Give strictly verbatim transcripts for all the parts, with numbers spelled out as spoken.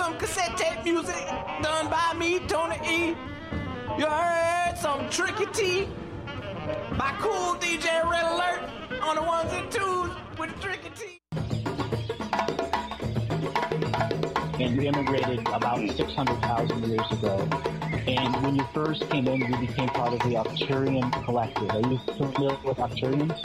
some cassette tape music done by me, Tony E. You heard some Tricky T by Cool D J Red Alert on the ones and twos with Tricky T. And you immigrated about six hundred thousand years ago. And when you first came in, you became part of the Arcturian Collective. Are you familiar with Arcturians?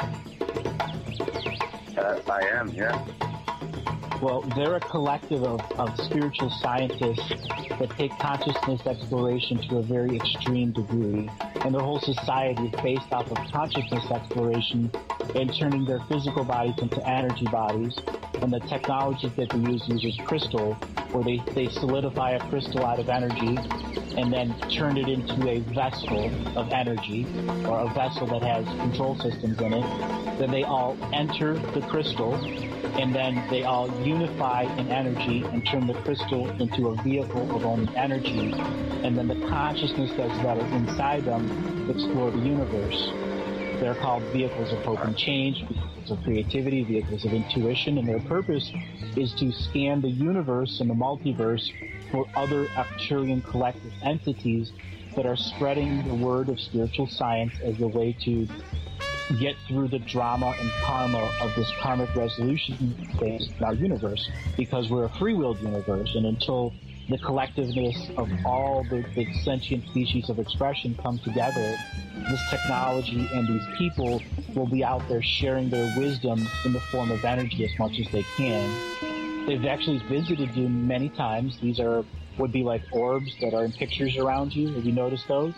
Uh, I am, yeah. Well, they're a collective of, of spiritual scientists that take consciousness exploration to a very extreme degree. And their whole society is based off of consciousness exploration and turning their physical bodies into energy bodies. And the technologies that they use uses crystal, where they, they solidify a crystal out of energy and then turn it into a vessel of energy, or a vessel that has control systems in it. Then they all enter the crystal, and then they all unify in energy and turn the crystal into a vehicle of only energy. And then the consciousness that's that is inside them explore the universe. They're called vehicles of hope and change, vehicles of creativity, vehicles of intuition, and their purpose is to scan the universe and the multiverse for other Arcturian collective entities that are spreading the word of spiritual science as a way to get through the drama and karma of this karmic resolution phase in our universe, because we're a free-willed universe, and until the collectiveness of all the, the sentient species of expression come together, this technology and these people will be out there sharing their wisdom in the form of energy as much as they can. They've actually visited you many times. These are would be like orbs that are in pictures around you. Have you noticed those?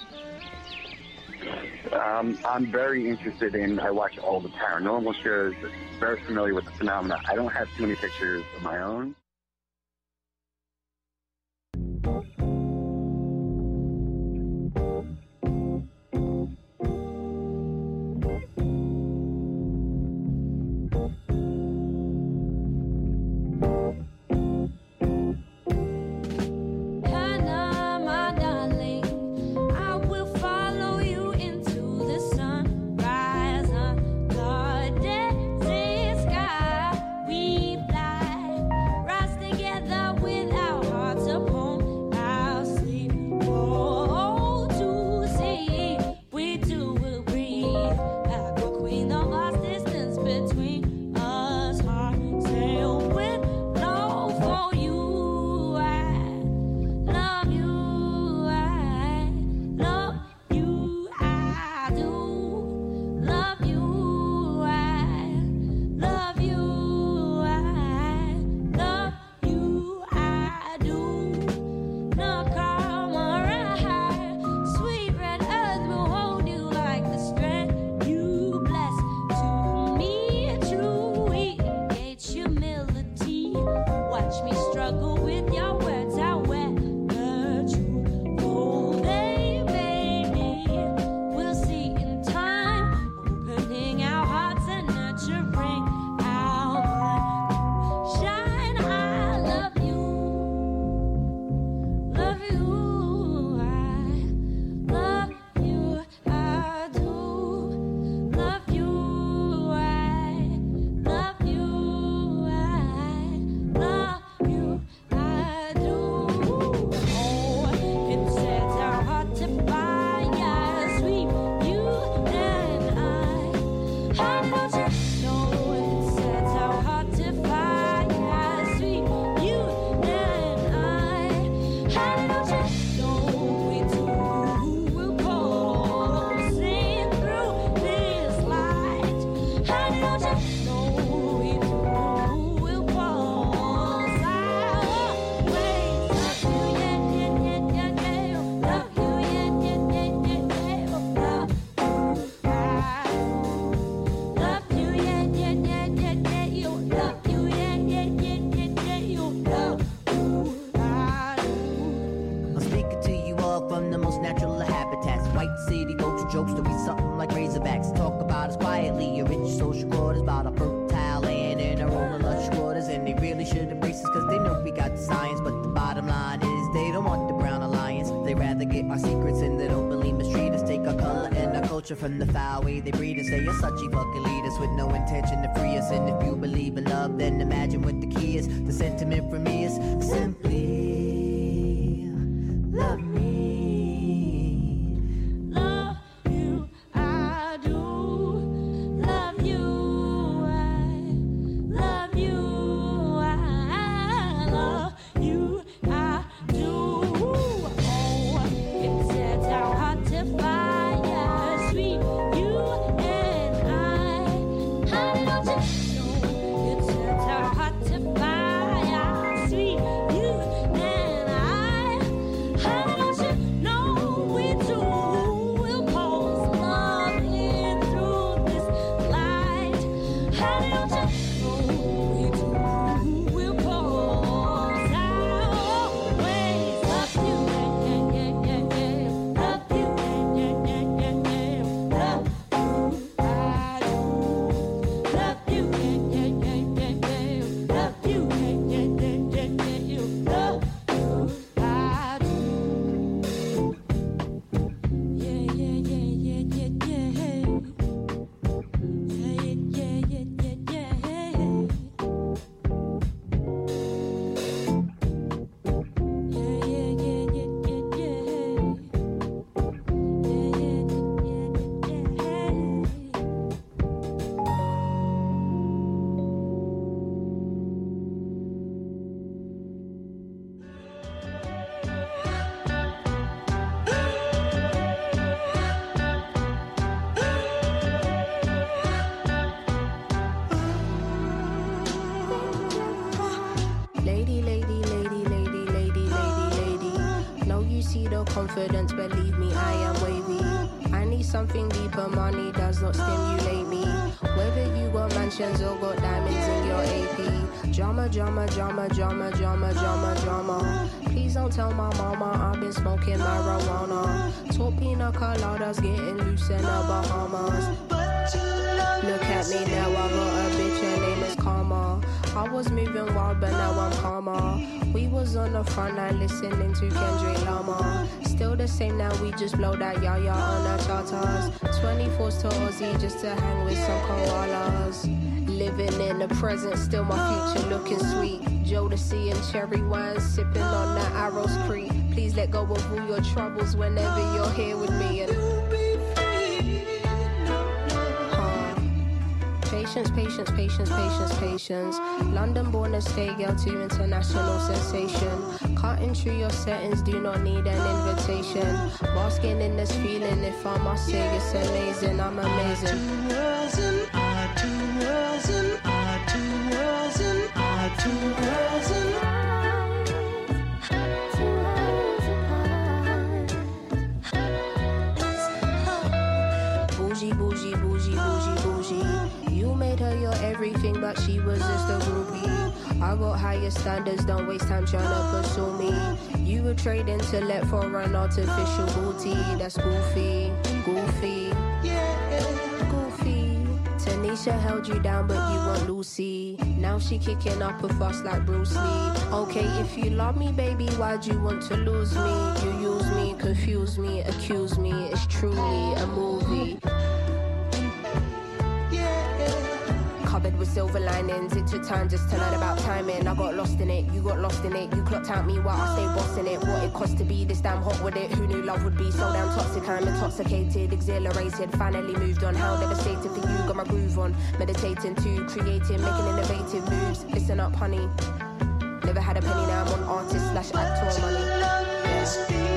Um, I'm very interested in, I watch all the paranormal shows, very familiar with the phenomena. I don't have too many pictures of my own. From the foul way they breed us, they are such a fucking leaders with no intention to free us. And if you believe in love, then imagine what the key is. The sentiment for me is simply confidence, believe me, I am wavy. I need something deeper, money does not stimulate me. Whether you got mansions or got diamonds in your A P. Drama, drama, drama, drama, drama, drama, drama. Please don't tell my mama I've been smoking marijuana. Talk pina coladas, getting loose in the Bahamas. Look at me now, I got a bitch, her name is Karma. I was moving wild, but now I'm calmer. We was on the front line listening to Kendrick Lamar. Still the same now, we just blow that yaya on our charters. twenty-fours to Aussie just to hang with some koalas. Living in the present, still my future looking sweet. Jodeci and cherry wine, sipping on that Arrows Creek. Please let go of all your troubles whenever you're here with me. And Patience, patience, patience, patience, patience. London born and stay girl to international sensation. Cutting through your settings, do not need an invitation. Basking in this feeling, if I must say it's amazing, I'm amazing. Our two worlds and our two worlds and our two worlds and our two worlds and bougie, bougie, bougie, bougie, bougie. You made her your everything, but she was just a groupie. I got higher standards, don't waste time trying to pursue me. You would trade intellect for an artificial booty. That's goofy, goofy, goofy. Tanisha held you down, but you want Lucy. Now she kicking up a fuss like Bruce Lee. Okay, if you love me, baby, why'd you want to lose me? You use me, confuse me, accuse me. It's truly a movie. Covered with silver linings, it took time just to learn about timing. I got lost in it, you got lost in it. You clocked out me while I stayed bossing it. What it cost to be this damn hot with it. Who knew love would be so damn toxic? I'm intoxicated, exhilarated. Finally moved on, how devastated for you. Got my groove on, meditating too, creating, making innovative moves. Listen up, honey. Never had a penny, now I'm on artist slash actor money. Yeah.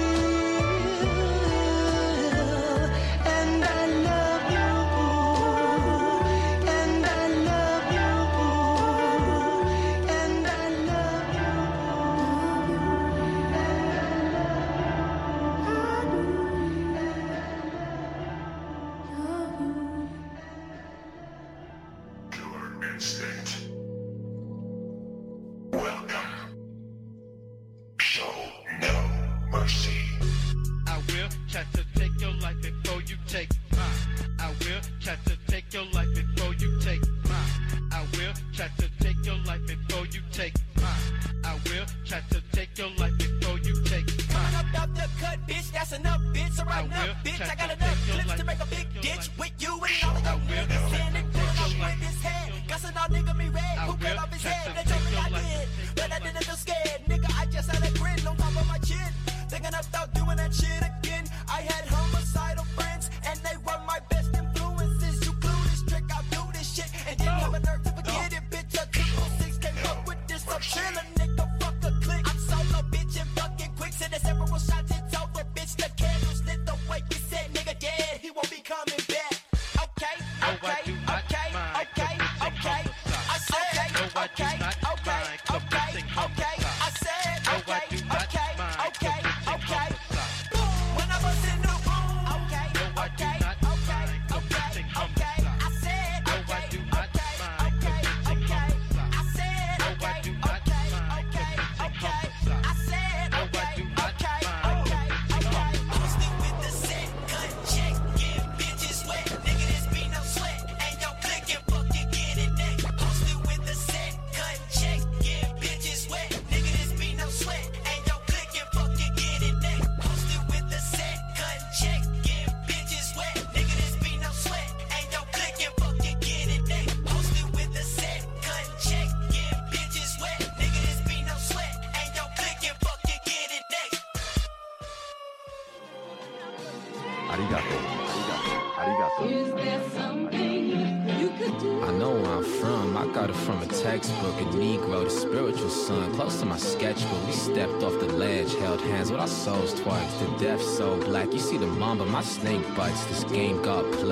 Textbook, a Negro, the spiritual son, close to my sketchbook. We stepped off the ledge, held hands with our souls twice. The deaf so black, you see the mamba, my snake bites. This game got played.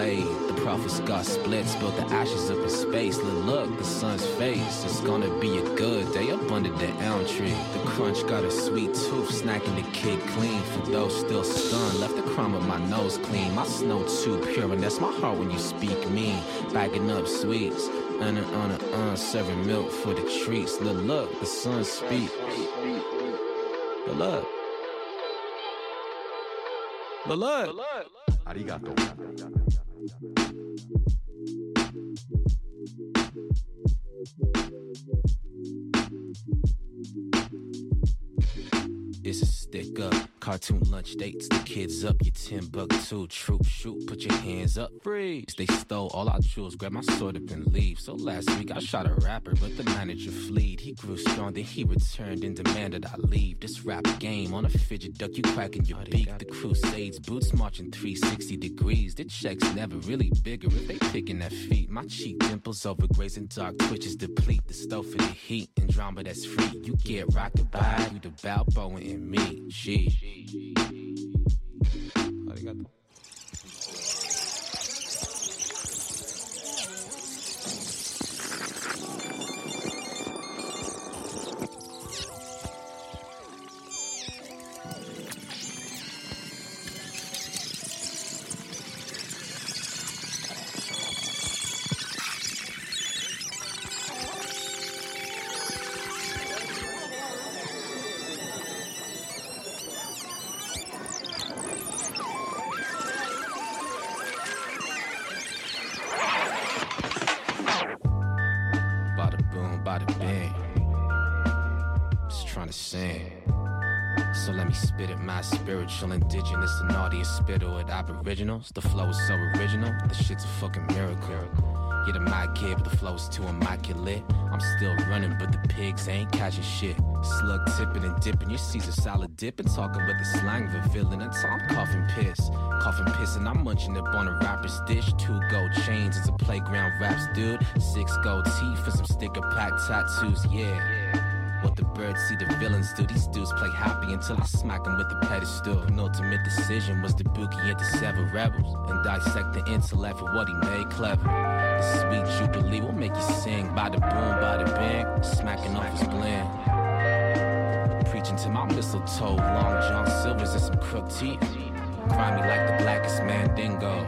The prophets got split, spilled the ashes up in space. Look, look, the sun's face. It's gonna be a good day up under the elm tree. The crunch got a sweet tooth, snacking the kid clean. For those still stunned, left the crumb of my nose clean. My snow too pure, and that's my heart when you speak mean. Bagging up sweets, un un un, serving milk for the treats. Look, look, the sun speaks. Look, look. Look, look. Arigato. It's a stick up, cartoon lunch dates, the kids up, your ten buck two, troop, shoot, put your hands up, freeze. They stole all our jewels, grab my sword up and leave. So last week I shot a rapper, but the manager fleed. He grew strong, then he returned and demanded I leave. This rap game on a fidget duck, you cracking your beak. The Crusades, boots marching three sixty degrees. The check's never really bigger if they picking that feet. My cheek dimples overgrazing, dark twitches deplete. The stove for the heat and drama that's free. You get rocked by, you the Balboa and me. She. Arigato. Spiritual, indigenous, and audience spittle at aboriginals. The flow is so original, the shit's a fucking miracle. Yeah, the mic kid, but the flow is too immaculate. I'm still running, but the pigs ain't catching shit. Slug tipping and dipping, your Caesar salad dipping, talking with the slang of a villain until I'm coughing piss. Coughing piss and I'm munching up on a rapper's dish. Two gold chains, it's a playground raps, dude. Six gold teeth for some sticker pack tattoos, yeah. What the birds see the villains do. These dudes play happy until I smack them with the pedestal. Penultimate decision was the bookie into seven rebels and dissect the intellect for what he made clever. The sweet jubilee will make you sing. Bada boom, bada bang, smacking off his blend. Preaching to my mistletoe, long John Silvers and some crooked teeth. Grimy like the blackest mandingo.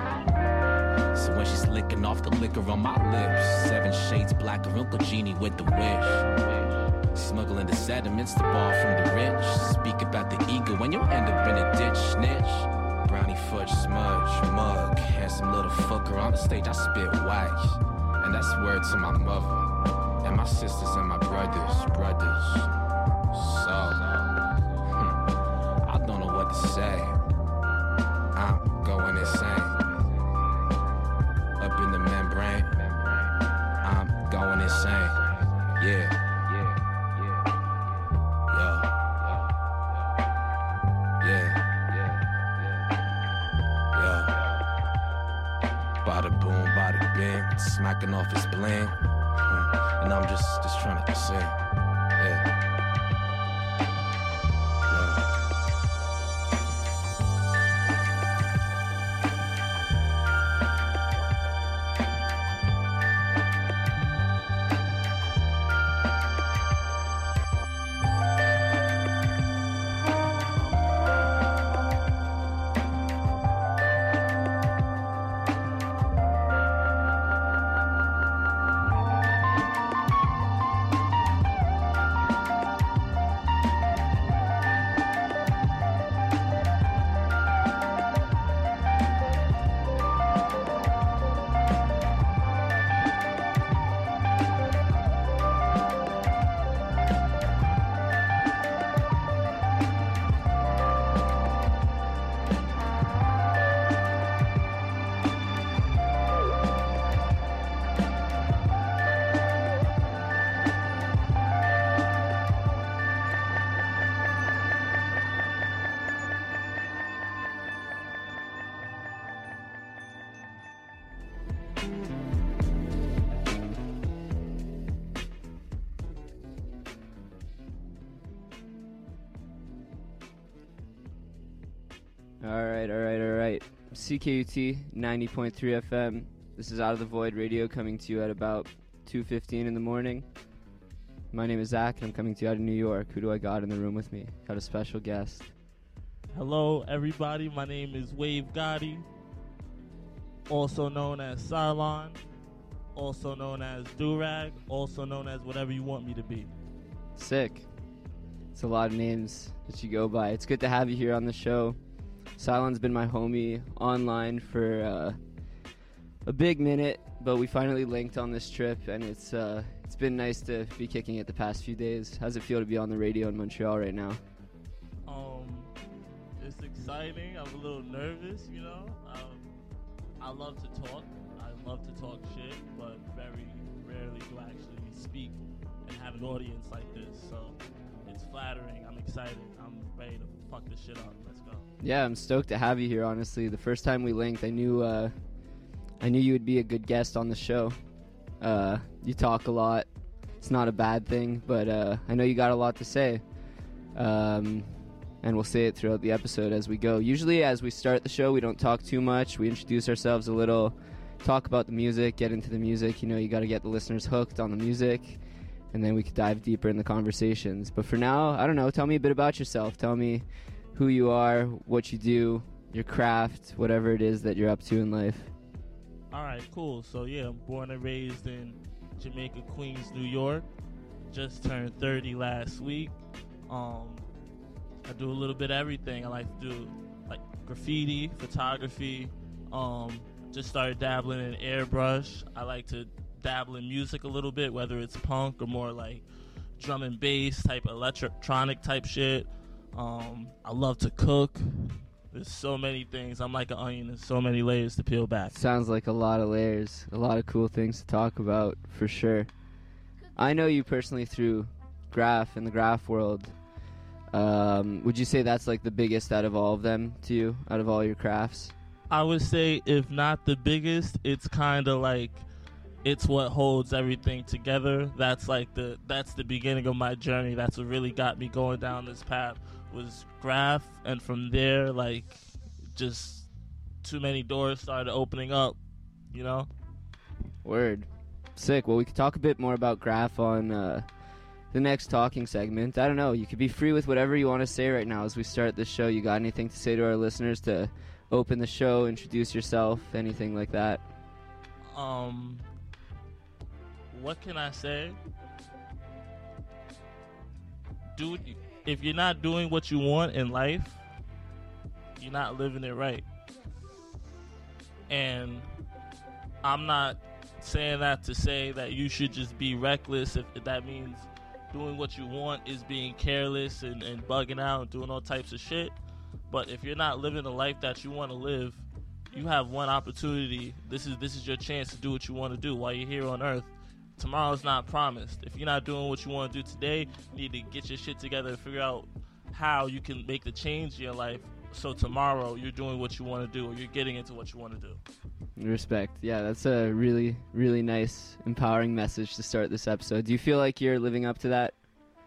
So when she's licking off the liquor on my lips, seven shades blacker, Uncle Genie with the wish. Smuggling the sediments, the ball from the rich. Speak about the ego when you end up in a ditch, snitch. Brownie fudge smudge, mug, handsome little fucker on the stage. I spit wax, and that's word to my mother and my sisters and my brothers, brothers. So, hmm, I don't know what to say. I'm going insane. Up in the membrane, I'm going insane. Yeah. Smacking off his bling, and I'm just, just trying to sing, yeah. C K U T ninety point three F M. This is Out of the Void Radio coming to you at about two fifteen in the morning. My name is Zach, and I'm coming to you out of New York. Who do I got in the room with me? Got a special guest. Hello, everybody. My name is Wave Gotti, also known as Cylon, also known as Durag, also known as whatever you want me to be. Sick. It's a lot of names that you go by. It's good to have you here on the show. Cylon's been my homie online for uh, a big minute, but we finally linked on this trip, and it's uh, it's been nice to be kicking it the past few days. How's it feel to be on the radio in Montreal right now? Um, it's exciting. I'm a little nervous, you know. Um, I love to talk. I love to talk shit, but very rarely do I actually speak and have an audience like this. So it's flattering. I'm excited. I'm ready to fuck this shit up. Let's go. Yeah, I'm stoked to have you here, honestly. The first time we linked, I knew uh, I knew you would be a good guest on the show. Uh, you talk a lot. It's not a bad thing, but uh, I know you got a lot to say. Um, and we'll say it throughout the episode as we go. Usually as we start the show, we don't talk too much. We introduce ourselves a little, talk about the music, get into the music. You know, you got to get the listeners hooked on the music, and then we could dive deeper in the conversations. But for now, I don't know, tell me a bit about yourself. Tell me who you are, what you do, your craft, whatever it is that you're up to in life. All right, cool. So, yeah, I'm born and raised in Jamaica, Queens, New York. Just turned thirty last week. Um, I do a little bit of everything. I like to do, like, graffiti, photography. Um, just started dabbling in airbrush. I like to dabble in music a little bit, whether it's punk or more like drum and bass type, electronic type shit. Um, I love to cook. There's so many things. I'm like an onion. There's so many layers to peel back. Sounds like a lot of layers, a lot of cool things to talk about, for sure. I know you personally through graph and the graph world. Um, would you say that's like the biggest out of all of them to you, out of all your crafts? I would say if not the biggest, it's kind of like it's what holds everything together. That's like the that's the beginning of my journey. That's what really got me going down this path was graph, and from there, like, just too many doors started opening up, you know? Word. Sick. Well, we could talk a bit more about graph on uh, the next talking segment. I don't know. You could be free with whatever you want to say right now as we start this show. You got anything to say to our listeners to open the show, introduce yourself, anything like that? Um, what can I say? Dude, if you're not doing what you want in life, you're not living it right. And I'm not saying that to say that you should just be reckless. If, if that means doing what you want is being careless and, and bugging out and doing all types of shit. But if you're not living the life that you want to live, you have one opportunity. This is this is your chance to do what you want to do while you're here on Earth. Tomorrow's not promised. If you're not doing what you want to do today, you need to get your shit together and figure out how you can make the change in your life so tomorrow you're doing what you want to do or you're getting into what you want to do. Respect. Yeah, that's a really, really nice, empowering message to start this episode. Do you feel like you're living up to that?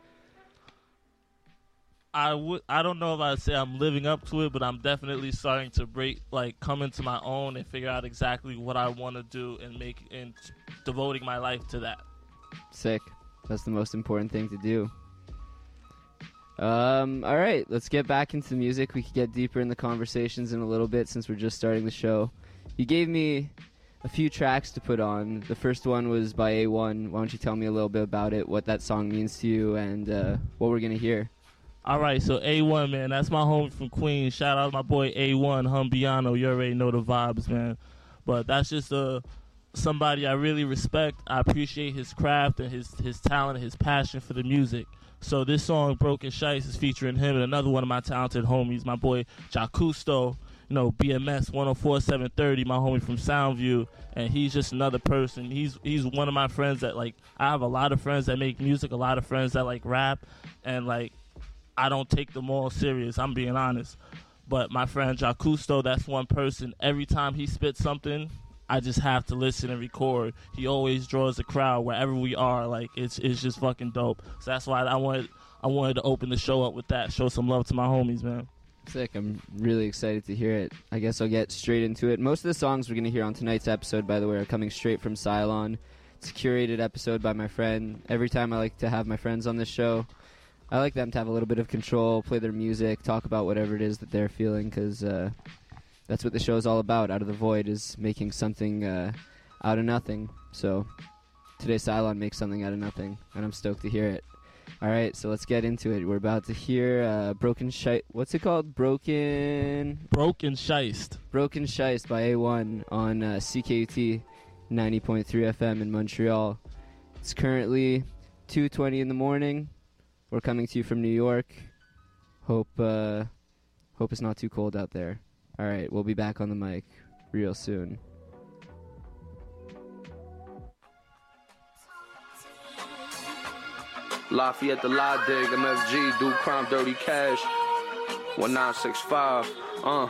I would. I don't know if I'd say I'm living up to it, but I'm definitely starting to break, like, come into my own and figure out exactly what I want to do and make and devoting my life to that. Sick. That's the most important thing to do. Um. All right, let's get back into the music. We could get deeper in the conversations in a little bit since we're just starting the show. You gave me a few tracks to put on. The first one was by A one. Why don't you tell me a little bit about it, what that song means to you, and uh, what we're going to hear? All right, so A one, man, that's my homie from Queens. Shout out to my boy A one, Humbiano. You already know the vibes, man. But that's just uh, somebody I really respect. I appreciate his craft and his, his talent and his passion for the music. So this song, Broken Shice, is featuring him and another one of my talented homies, my boy Jacusto. You know, B M S one oh four seven thirty, my homie from Soundview, and he's just another person. He's he's one of my friends that, like, I have a lot of friends that make music, a lot of friends that, like, rap, and, like, I don't take them all serious, I'm being honest. But my friend Jacusto, that's one person. Every time he spits something, I just have to listen and record. He always draws a crowd wherever we are. Like, it's it's just fucking dope. So that's why I wanted I wanted to open the show up with that. Show some love to my homies, man. Sick. I'm really excited to hear it. I guess I'll get straight into it. Most of the songs we're going to hear on tonight's episode, by the way, are coming straight from Cylon. It's a curated episode by my friend. Every time I like to have my friends on this show, I like them to have a little bit of control, play their music, talk about whatever it is that they're feeling, because uh, that's what the show is all about. Out of the Void is making something uh, out of nothing. So today Cylon makes something out of nothing, and I'm stoked to hear it. All right, so let's get into it. We're about to hear uh, Broken Shiest. What's it called? Broken... Broken Shiest. Broken Shiest by A one on uh, C K U T ninety point three F M in Montreal. It's currently two twenty in the morning. We're coming to you from New York. Hope uh, hope it's not too cold out there. All right, we'll be back on the mic real soon. Lafayette the Lie Dig, M F G, Do Crime, Dirty Cash, one nine six five, uh.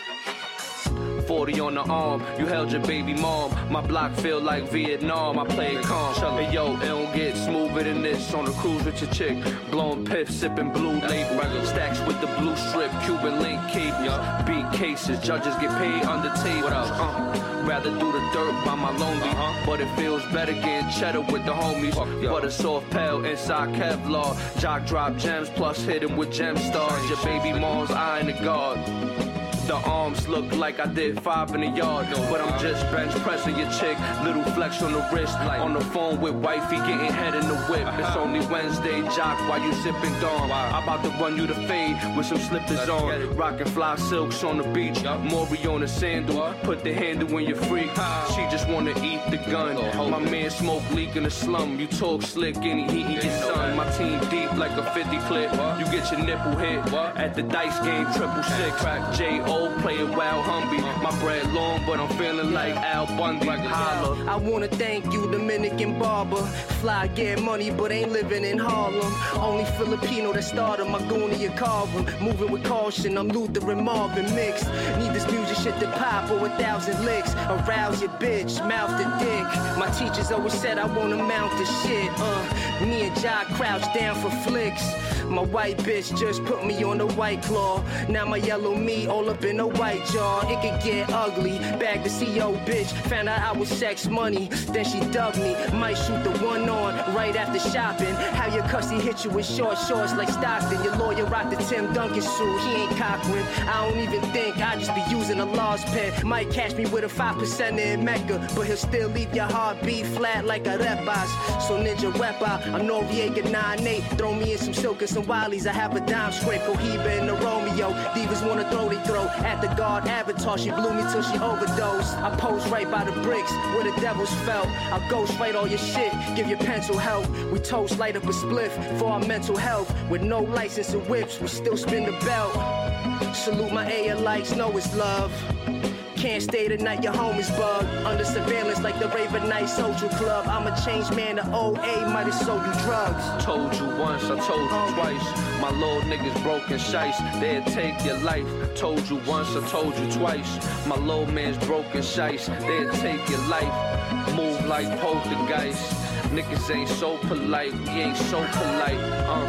forty on the arm, you held your baby mom. My block feel like Vietnam, I play it calm. Hey yo, it don't get smoother than this. On the cruise with your chick, blowing piff, sipping blue label. Stacks with the blue strip, Cuban link cables. Beat cases, judges get paid under tables. Uh. Rather do the dirt by my lonely, uh-huh. But it feels better getting cheddar with the homies. But a soft pal inside Kevlar. Jock drop gems plus hit him with gem stars. Your baby mom's eyeing the guard. The arms look like I did five in the yard, but I'm just bench pressing your chick. Little flex on the wrist, on the phone with wifey, getting head in the whip. It's only Wednesday, jock, while you sipping Dawn. I'm about to run you the fade with some slippers on. Rockin' fly silks on the beach, Maury on the sandal. Put the handle in your freak. She just wanna eat the gun. My man smoke leak in the slum. You talk slick and he eat your son. My team deep like a fifty clip. You get your nipple hit at the dice game, triple six. Crack J O. Play it wild Humby. My bread long, but I'm feeling like Al Bundy. Holla. I wanna thank you, Dominican barber. Fly, get money, but ain't living in Harlem. Only Filipino that started my Goonie Carver. Moving with caution, I'm Lutheran Marvin mixed. Need this music shit to pop or a thousand licks. Arouse your bitch, mouth the dick. My teachers always said I wanna mount the shit. Uh, me and Jock crouch down for flicks. My white bitch just put me on the white claw. Now my yellow meat all up in a white jar. It could get ugly. Back to C O bitch. Found out I was sex money. Then she dubbed me. Might shoot the one on right after shopping. How your cussy hit you with short shorts like Stockton. Your lawyer rocked the Tim Duncan suit. He ain't Cochran. I don't even think. I just be using a Law's pen. Might catch me with a five percent in Mecca. But he'll still leave your heartbeat flat like a repas. So ninja wepa. I'm Noriega nine eight. Throw me in some silk and some Wiley's. I have a dime scrape. Cohiba and the Romeo. Divas wanna throw they throw. At the guard avatar, she blew me till she overdosed. I pose right by the bricks where the devils felt. I'll ghost write all your shit, give your pencil help. We toast, light up a spliff for our mental health. With no license and whips, we still spin the belt. Salute my A likes, know it's love. Can't stay tonight, your home is bugged. Under surveillance like the Raven Night Social Club. I'm a changed man, the O A might have sold you drugs. Told you once, I told you twice. My little niggas broken shice, they'll take your life. Told you once, I told you twice. My little man's broken shice, they'll take your life. Move like poltergeist. Niggas ain't so polite, we ain't so polite.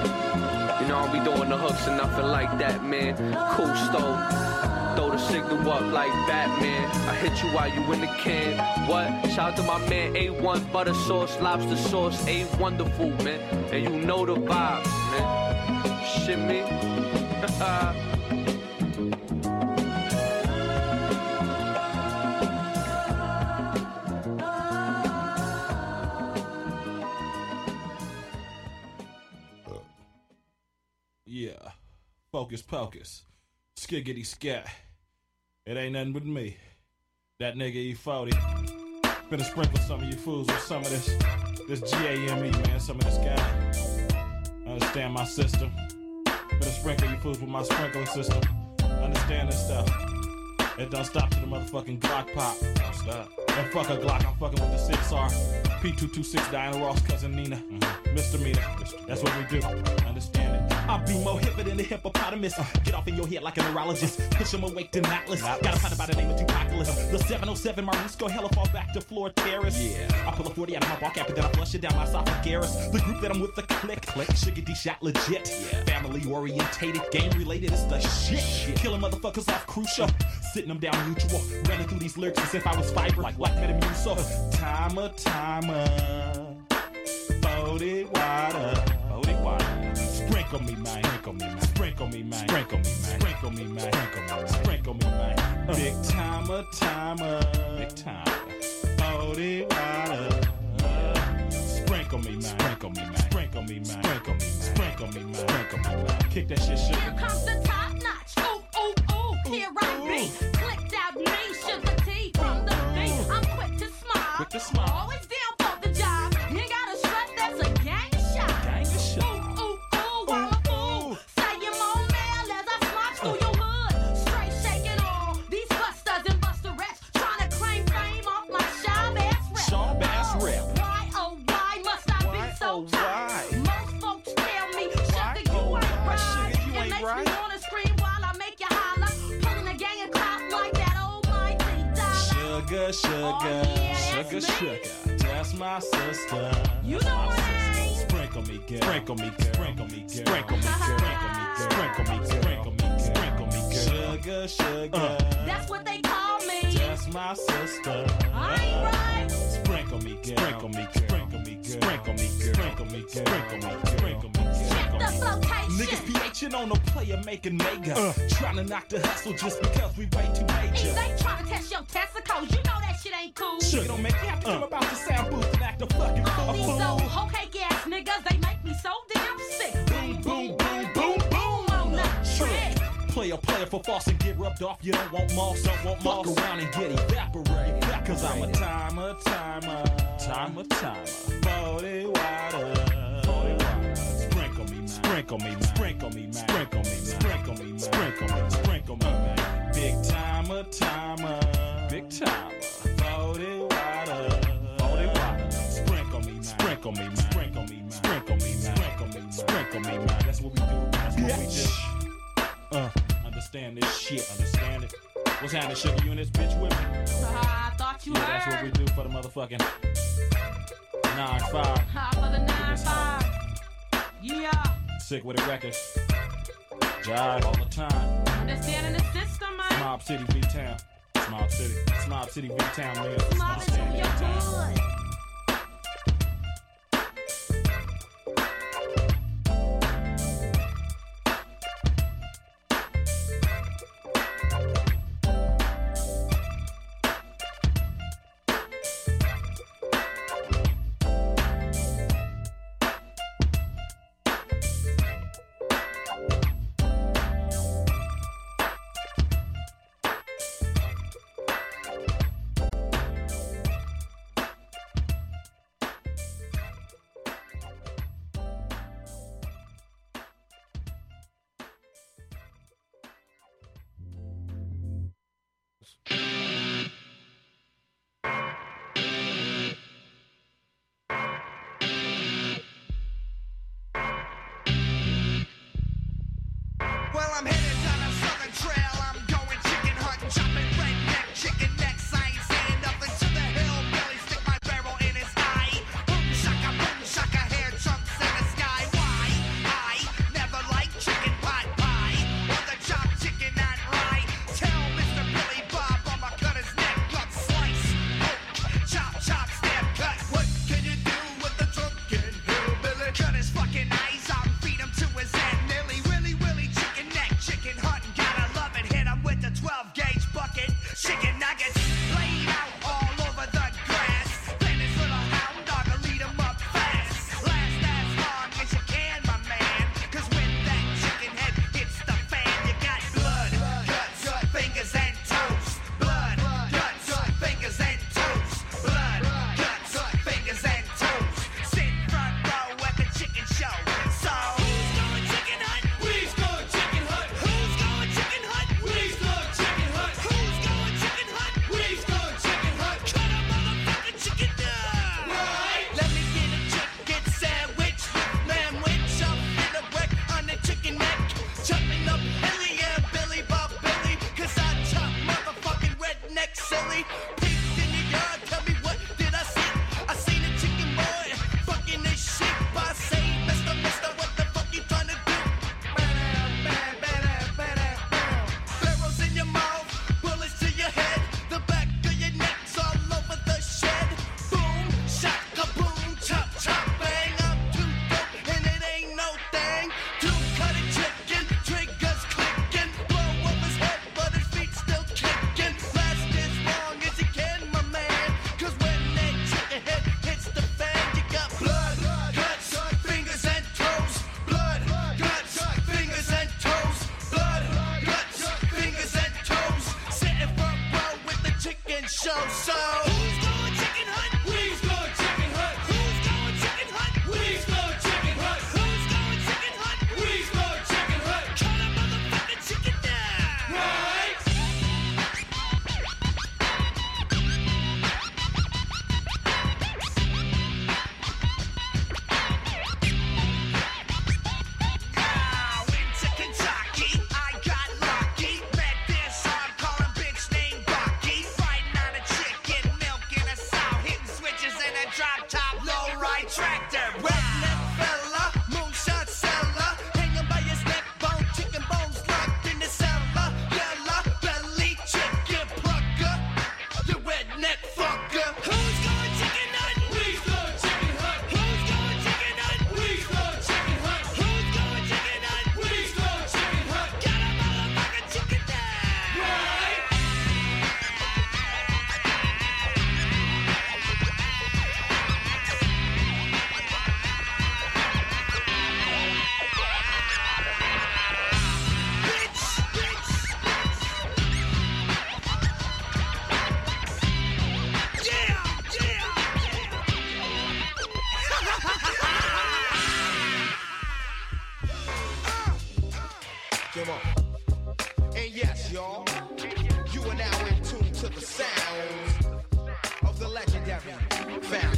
Uh, you know, I don't be doing the hooks and nothing like that, man. Cool stove. Throw the signal up like Batman. I hit you while you in the can. What? Shout out to my man A one butter sauce, lobster sauce, A wonderful, man. And you know the vibes, man. Shit me. Yeah. Focus pocus. Skiggity scat. It ain't nothing but me. That nigga E forty. Finna sprinkle some of you fools with some of this this G A M E, man, some of this guy. Understand my system. Finna sprinkle you fools with my sprinkling system. Understand this stuff. It don't stop to the motherfucking Glock pop. Don't stop. And fuck a Glock, I'm fucking with the six R. P two two six, Diana Ross, cousin Nina. Mm-hmm. Misdemeanor. That's what we do. Understand it. I'll be more hipper than the hippopotamus. Uh, Get off in your head like a neurologist. Push him awake to Atlas. Got a find by the name of Tupacalis. The seven oh seven Marisco hella fall back to floor terrace. Yeah. I pull a forty out of my ball cap and then I flush it down my esophagus. The group that I'm with, the click. click. Sugar D shot legit. Yeah. Family orientated, game related, it's the shit. shit. Killing motherfuckers off crucial. Sitting them down mutual. Running through these lyrics as if I was fiber. Like, like Metamucil. Timer, timer. forty water. forty water. Sprinkle me, man. Sprinkle me, man. Sprinkle me, man. Sprinkle me, man. Sprinkle me, man. Sprinkle me, man. Sprinkle me, man. Uh. Big timer, timer. Big timer. forty water. Uh. Sprinkle me, man. Sprinkle me, man. Sprinkle me, man. Sprinkle me, man. Sprinkle me, man. Sprinkle me, man. Kick that shit, shit. Here comes the top notch. Ooh, ooh, ooh. Here I be. Clicked out me. Sugar tea from the beat. I'm quick to smile. Quick to smile. Always down for the job. You ain't gotta stress, that's a gang shot. Gang shot. Ooh, ooh, ooh, I'm a fool. Say you're more male as I smart through your hood. Straight shaking all these busters and busterettes. Trying to claim fame off my shy ass rep. Shy ass rep. Why, oh, why must I Why, be so oh, tight? why? Most folks tell me, sugar, you oh, ain't why, right. sugar, you It ain't makes right. me wanna scream while I make you holler. Pulling a gang of clout like that almighty dollar. Sugar, sugar, Oh, yeah, sugar, that's me. sugar. That's my sister. You That's know my what I sister. ain't. Sprinkle me, girl. Sprinkle me, girl. Sprinkle me, girl. Sprinkle me, girl. Sprinkle me, girl. Sprinkle me, girl. Sprinkle me, girl. Sugar, sugar. Uh, That's what they call me. That's my sister. I ain't right. Sprinkle me, girl. Sprinkle me, girl. Sprinkle me, girl. Sprinkle me, girl. Sprinkle me, girl. Sprinkle me, girl. Sprinkle me, girl. Check the flotation. Niggas PHing on no player making mega. Uh. Trying to knock the hustle just because we way too major. Ease ain't trying to test your testicles. You know that shit ain't cool. Sugar don't make me have to come about the sound booth and act a fucking All these fool. old hoe cake ass niggas, they make me so damn sick. Boom, boom, boom, boom, boom on the trick. Play a player for false and get rubbed off. You don't want moss, don't want moss. Fuck around and get evaporated. Cause I'm a timer, timer, timer, timer. forty water, forty water. Sprinkle me, man. Sprinkle me, man. Sprinkle me, man. Sprinkle me, man. Sprinkle me, man. Sprinkle me, sprinkle me, man. Big timer, timer, big timer. forty water, forty water. Sprinkle me, man. Sprinkle me, man. Sprinkle me, man. Sprinkle me, man. Sprinkle me, man. Sprinkle me, man. That's what we do. That's what we do. Uh, understand this shit. Understand it. What's happening, sugar? You in this bitch with me? Uh, I thought you Yeah, heard. that's what we do for the motherfucking nine five. Ha, for the nine five. Yeah. Sick with the records. Jive all the time. Understanding the system, man. Mob City, V-Town. Mob City. Mob City, V-Town, man. Mob City, your hood.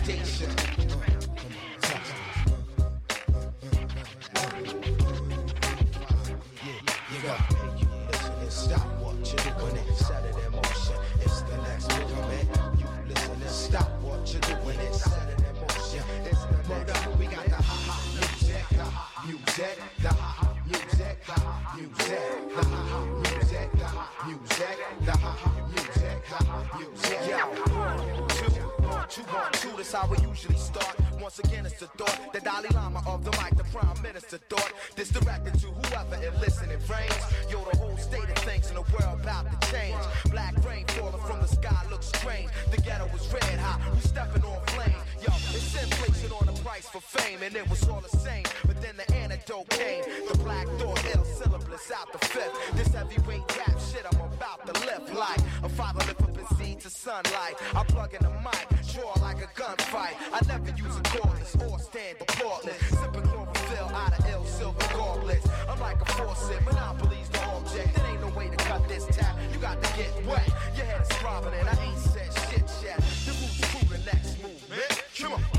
foundation. You gotta pay you, listen and stop what you're doing and set it in motion. It's the next movement. You listen and stop what you're doing and set it in motion. It's the next. We got the ha ha music, the ha music, the ha music, the ha music, the ha music, the ha music, the ha music, the ha music. Yeah, one, two, one, two, one, two. That's how we usually start. Once again, it's the thought, the Dalai Lama of the mic, the Prime Minister thought. This directed to whoever it listening frames. Yo, the whole state of things in the world about to change. Black rain falling from the sky looks strange. The ghetto was red hot, we stepping on flame. Yo, it's inflation on the price for fame, and it was all the same. But then the antidote came. The black thought, ill syllabus out the fifth. This heavyweight rap shit I'm about to lift like a father lift up his seed to sunlight. I plug in the mic, draw like a gunfight. I never use a cordless or stand applaudless. Sipping chlorophyll out of ill silver gauntlets. I'm like a faucet, monopolies the object. There ain't no way to cut this tap. You got to get wet. Your head is throbbing and I ain't said shit yet. The move's through the next movement. Come on.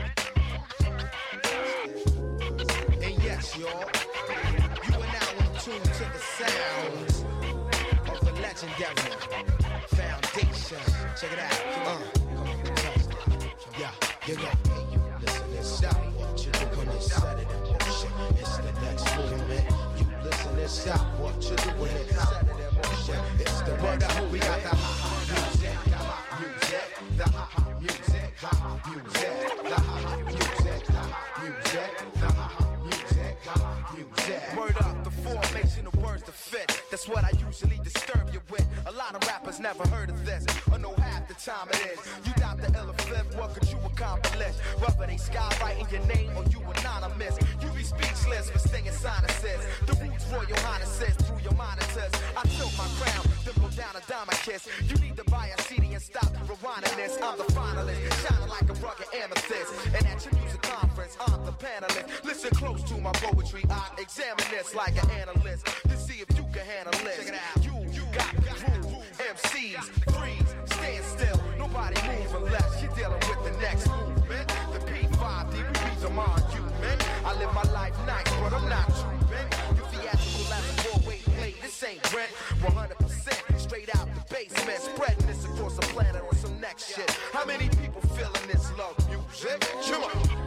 And yes, y'all, you are now in tune to the sounds of the legendary foundation. Check it out. Uh, yeah, you got me. You listen and stop what you're doing and set it in motion. It's the next movement. You listen and stop what you're doing and set it in motion. It's the next movement. We got the ha-ha music, the ha music, the ha-ha music, the ha music, the ha music, the ha music, the ha music, the ha music. Word up, the formation of words to fit. That's what I usually disturb you with. A lot of rappers never heard of this, or know half the time it is. You got the ill fifth, what could you accomplish? Whether they skywriting your name or you anonymous, you be speechless for staying sinuses. The roots royal highnesses through your monitors. I tilt my crown, then blow down a diamond kiss. You need to buy a C D and stop rewinding this. I'm the finalist, shining like a rugged amethyst. And at your music conference, I'm the panelist. Listen close to my poetry, I examine this like an analyst to see if you can handle this. Check it out. You, you got the groove. M Cs, threes, stand still. Nobody move unless you're dealing with the next movement. The P five D V Ds are on you, man. I live my life nice, but I'm not true, man. You theatrical as a four-way play. This ain't rent. one hundred percent straight out the basement. Spreading this across the planet on some next shit. How many people feeling this love music? Come on.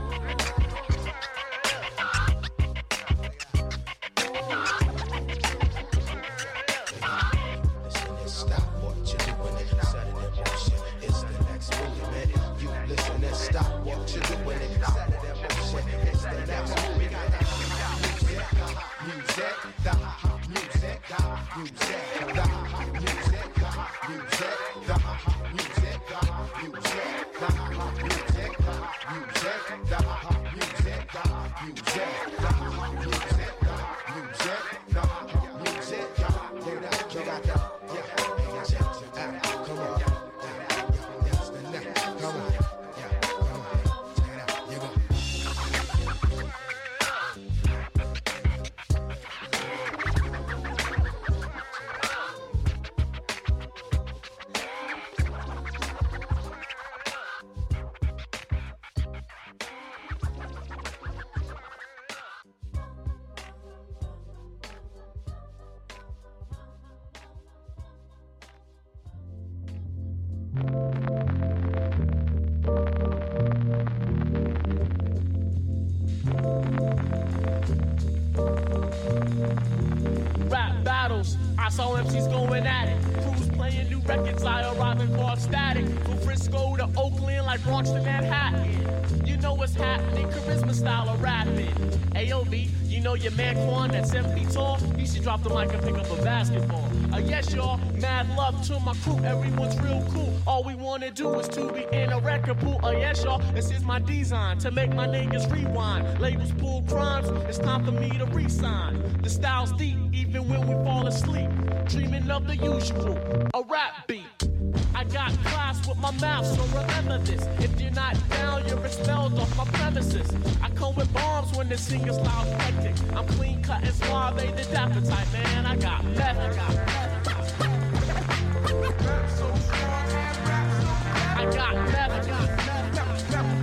Stop what you're doing and set it in motion. It's the next move. We got the music, the ha music, the ha music, the ha music, the ha music, the ha music, the ha music, the ha music, the ha music, the ha music, the ha music, the ha music, the ha music, the ha music, the ha music. You got that? Yeah. Come on. That's the next. Come on. Rap battles, I saw M Cs going at it. Crews playing new records, I arrive in bar static. From Frisco to Oakland, like Bronx to Manhattan. You know what's happening, charisma style of rapping. A O B, you know your man Quan, that's seven feet tall. He should drop the mic and pick up a basketball. Uh, yes, y'all, mad love to my crew, everyone's real cool. All we wanna do is to be in a record pool. Uh, yes, y'all, this is my design to make my niggas rewind. Labels pull crimes, it's time for me to resign. The style's deep, even when we fall asleep. Dreaming of the usual, a rap beat. I got class with my mouth, so remember this. If you're not down, you're expelled off my premises. I come with bombs when the singer's loud hectic. I'm clean cut and suave, the dapper type, man. I got meth, I got meth. I got meth, I got meth.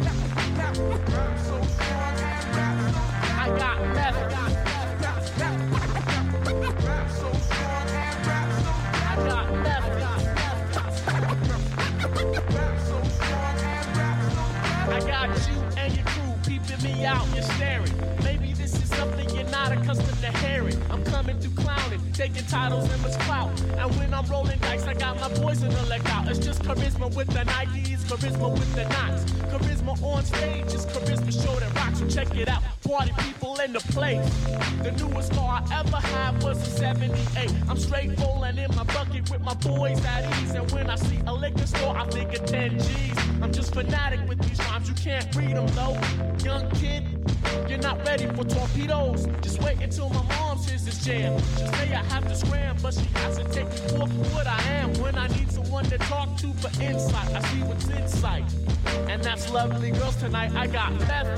got you and your crew peeping me out, you're staring. Maybe this is something you're not accustomed to hearing. I'm coming through clowning, taking titles and much clout. And when I'm rolling dice, I got my boys in the leg out. It's just charisma with the Nikes, charisma with the knots. Charisma on stage is charisma show that rocks. So check it out, party people in the place. The newest car I ever had was a seventy-eight. I'm straight rolling in my bucket with my boys at ease. And when I see a liquor store, I think of ten G's. I'm just fanatic with these rhymes, you can't read them though. Young kid, you're not ready for torpedoes. Just wait until my mom hears this jam. She'll say I have to scram, but she has to take me for what I am. When I need someone to talk to for insight, I see what's in sight. And that's lovely girls tonight, I got methods.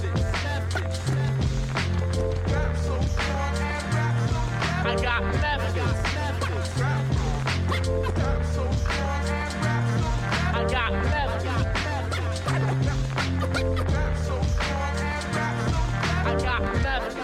I got methods. I got methods. I got methods.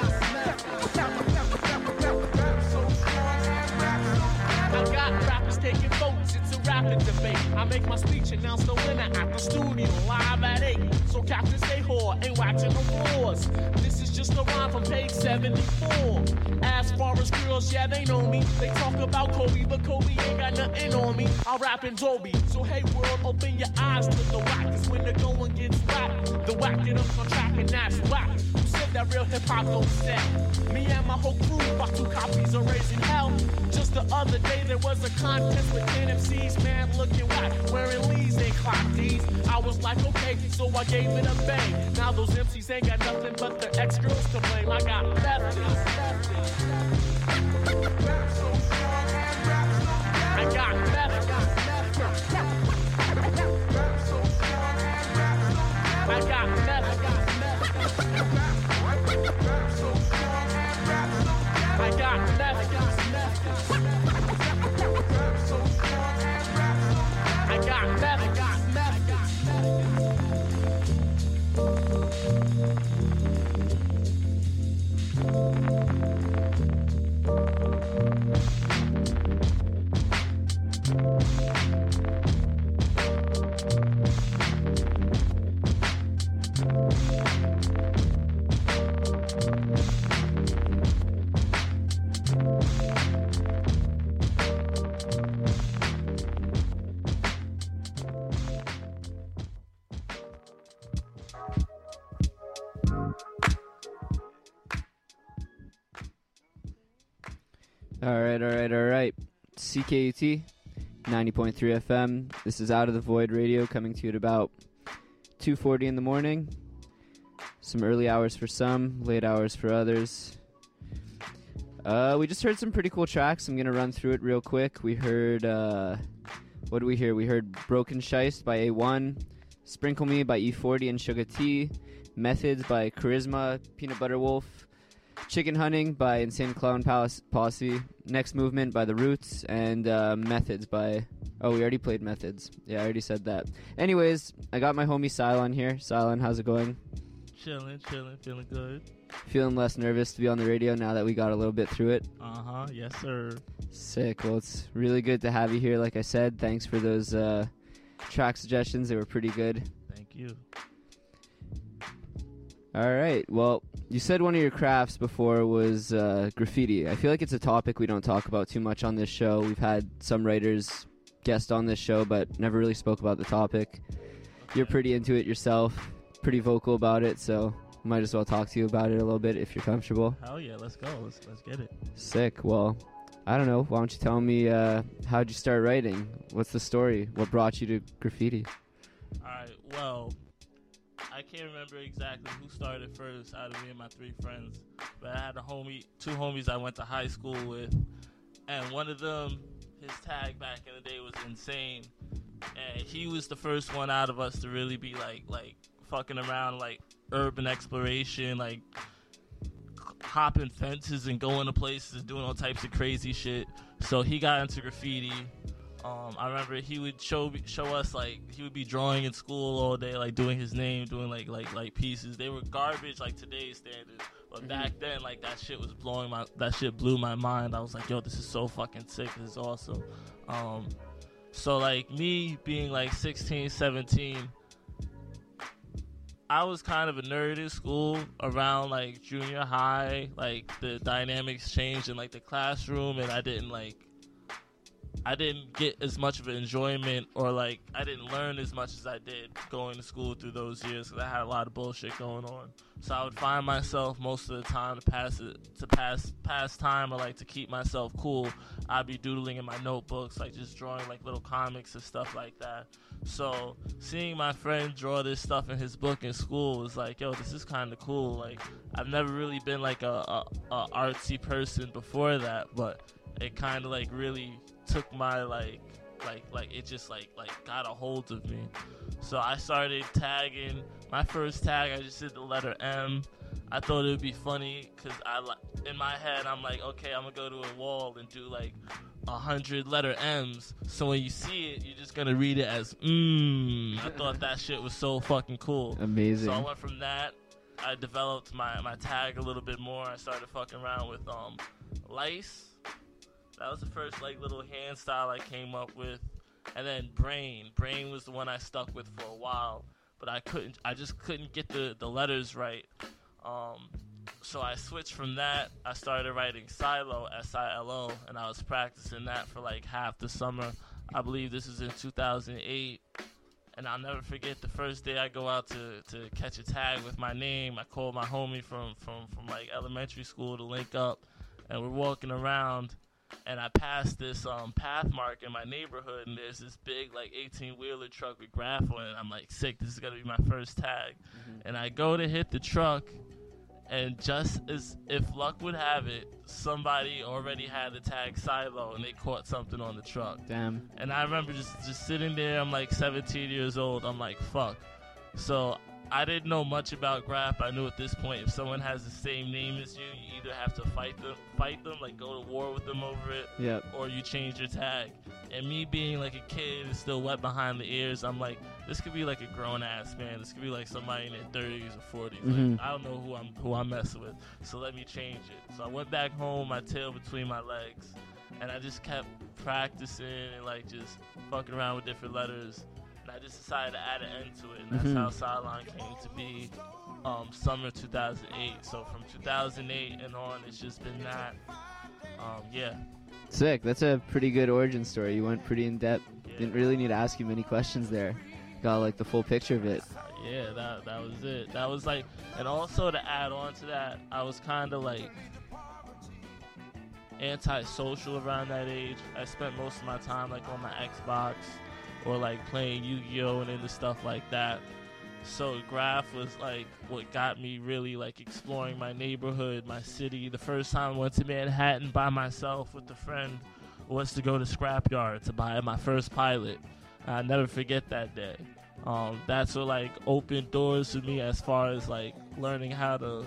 I got rappers taking votes, it's a rapping debate. I make my speech, announce the winner at the studio, live at eight. So Captain Stay Whore ain't watching the floors. This is just a rhyme from page seventy-four. As far as girls, yeah, they know me. They talk about Kobe, but Kobe ain't got nothing on me. I rap in Dolby, so hey world, open your eyes to the whack. Cause when the going gets whacked, the whack get up on track and that's whack. Who said that real hip hop don't sell? Me and my whole crew bought two copies of Raising Hell. Just the other day there was a contest with ten M Cs, man looking whack, wearing Lee's and clock D's. I was like, okay, so I gave it a bang. Now those M Cs ain't got nothing but their ex-girls to blame. I got methods. I got methods. I got methods. I got methods. I got methods. All right, all right, all right. C K U T, ninety point three F M. This is Out of the Void Radio coming to you at about two forty in the morning. Some early hours for some, late hours for others. Uh, we just heard some pretty cool tracks. I'm going to run through it real quick. We heard, uh, what did we hear? We heard Broken Shiest by A one, Sprinkle Me by E forty and Sugar T, Methods by Charisma, Peanut Butter Wolf, Chicken Hunting by Insane Clown Posse, Next Movement by The Roots, and uh, Methods by... Oh, we already played Methods. Yeah, I already said that. Anyways, I got my homie Cylon here. Cylon, how's it going? Chilling, chilling, feeling good. Feeling less nervous to be on the radio now that we got a little bit through it? Uh-huh, yes, sir. Sick. Well, it's really good to have you here, like I said. Thanks for those uh, track suggestions. They were pretty good. Thank you. All right. Well, you said one of your crafts before was uh, graffiti. I feel like it's a topic we don't talk about too much on this show. We've had some writers guest on this show, but never really spoke about the topic. You're pretty into it yourself, pretty vocal about it, so might as well talk to you about it a little bit if you're comfortable. Hell yeah, let's go. Let's let's get it. Sick. Well, I don't know. Why don't you tell me uh, how'd you start writing? What's the story? What brought you to graffiti? All right. Well, I can't remember exactly who started first out of me and my three friends, but I had a homie, two homies I went to high school with, and one of them, his tag back in the day was Insane, and he was the first one out of us to really be like like fucking around, like urban exploration, like hopping fences and going to places, doing all types of crazy shit. So he got into graffiti. Um, I remember he would show show us, like, he would be drawing in school all day, like doing his name, doing like like like pieces. They were garbage like today's standards, but mm-hmm. back then, like, that shit was blowing my that shit blew my mind. I was like, yo, this is so fucking sick. This is awesome. Um, so like me being like sixteen, seventeen, I was kind of a nerd in school around like junior high. Like the dynamics changed in like the classroom, and I didn't like. I didn't get as much of an enjoyment, or like I didn't learn as much as I did going to school through those years because I had a lot of bullshit going on. So I would find myself most of the time to pass it to pass pass time or like to keep myself cool. I'd be doodling in my notebooks, like just drawing like little comics and stuff like that. So seeing my friend draw this stuff in his book in school was like, yo, this is kind of cool. Like I've never really been like a, a, a artsy person before that, but it kind of like really took my like like like it just like like got a hold of me. So I started tagging. My first tag, I just did the letter M. I thought it would be funny because I like in my head I'm like, okay, I'm gonna go to a wall and do like a hundred letter M's. So when you see it, you're just gonna read it as mmm. I thought that shit was so fucking cool. Amazing. So I went from that. I developed my my tag a little bit more. I started fucking around with um lice. That was the first like little hand style I came up with. And then brain. Brain was the one I stuck with for a while. But I couldn't, I just couldn't get the, the letters right. Um, so I switched from that. I started writing Silo, S I L O. And I was practicing that for like half the summer. I believe this is in two thousand eight. And I'll never forget the first day I go out to, to catch a tag with my name. I called my homie from, from, from like elementary school to link up. And we're walking around. And I passed this um, path mark in my neighborhood, and there's this big, like, eighteen-wheeler truck with graph on it. I'm like, sick, this is going to be my first tag. Mm-hmm. And I go to hit the truck, and just as if luck would have it, somebody already had the tag Silo, and they caught something on the truck. Damn. And I remember just, just sitting there. I'm, like, seventeen years old. I'm like, fuck. So I didn't know much about graph. I knew at this point, if someone has the same name as you, you either have to fight them, fight them, like go to war with them over it, yep. or you change your tag. And me being like a kid and still wet behind the ears, I'm like, this could be like a grown ass man. This could be like somebody in their thirties or forties. Mm-hmm. Like, I don't know who I'm who I'm messing with. So let me change it. So I went back home, my tail between my legs, and I just kept practicing and like just fucking around with different letters. And I just decided to add an end to it, and that's mm-hmm. how Sideline came to be. Um, summer two thousand eight. So from two thousand eight and on, it's just been that. Um, yeah. Sick. That's a pretty good origin story. You went pretty in depth. Yeah. Didn't really need to ask you many questions there. Got like the full picture of it. Yeah, that that was it. That was like, and also to add on to that, I was kind of like antisocial around that age. I spent most of my time like on my Xbox or like playing Yu-Gi-Oh and into stuff like that. So graph was like what got me really like exploring my neighborhood, my city. The first time I went to Manhattan by myself with a friend was to go to Scrapyard to buy my first Pilot. I'll never forget that day. Um, that's what like opened doors to me as far as like learning how to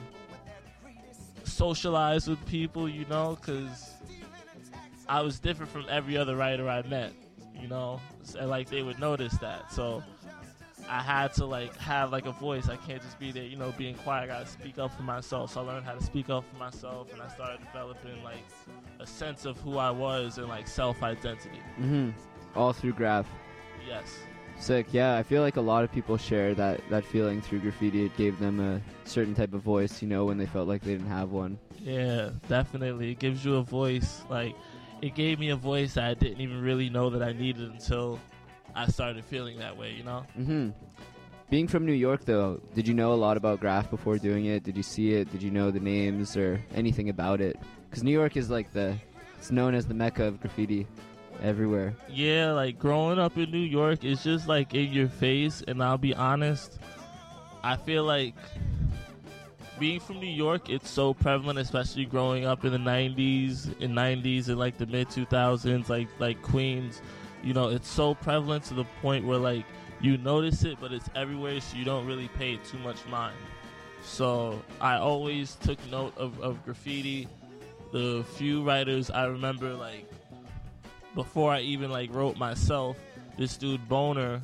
socialize with people, you know, because I was different from every other writer I met, you know, and like they would notice that. So I had to like have like a voice. I can't just be there, you know, being quiet. I gotta speak up for myself. So I learned how to speak up for myself, and I started developing like a sense of who I was and like self-identity. Mm-hmm. All through graph. Yes. Sick. Yeah, I feel like a lot of people share that, that feeling through graffiti. It gave them a certain type of voice, you know, when they felt like they didn't have one. Yeah, definitely. It gives you a voice. Like, it gave me a voice that I didn't even really know that I needed until I started feeling that way, you know? Mm-hmm. Being from New York, though, did you know a lot about graph before doing it? Did you see it? Did you know the names or anything about it? Because New York is like the, it's known as the mecca of graffiti everywhere. Yeah, like growing up in New York is just like in your face, and I'll be honest, I feel like being from New York, it's so prevalent, especially growing up in the nineties, in nineties and like the mid two thousands, like like Queens. You know, it's so prevalent to the point where like you notice it, but it's everywhere, so you don't really pay too much mind. So I always took note of, of graffiti. The few writers I remember, like before I even like wrote myself, this dude Boner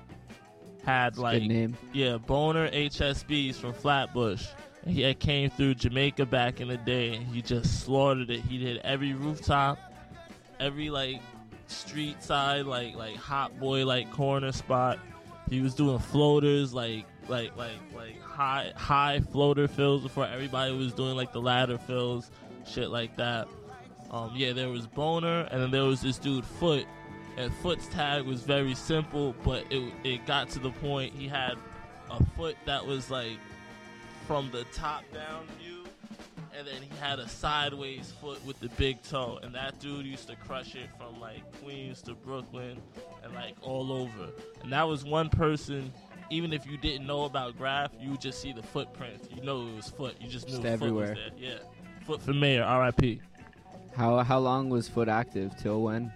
had like good name. Yeah, Boner H S Bs from Flatbush. And he had came through Jamaica back in the day, and he just slaughtered it. He did every rooftop, every like street side, like like hot boy like corner spot. He was doing floaters, like like like like high high floater fills before everybody was doing like the ladder fills, shit like that. Um, yeah, there was Boner, and then there was this dude Foot, and Foot's tag was very simple, but it it got to the point he had a foot that was like from the top down view, and then he had a sideways foot with the big toe, and that dude used to crush it from like Queens to Brooklyn and like all over. And that was one person, even if you didn't know about Graf, you would just see the footprints. You know it was Foot. You just knew Just Foot everywhere. was there. Yeah. Foot for mayor, R I P. How how long was Foot active? Till when?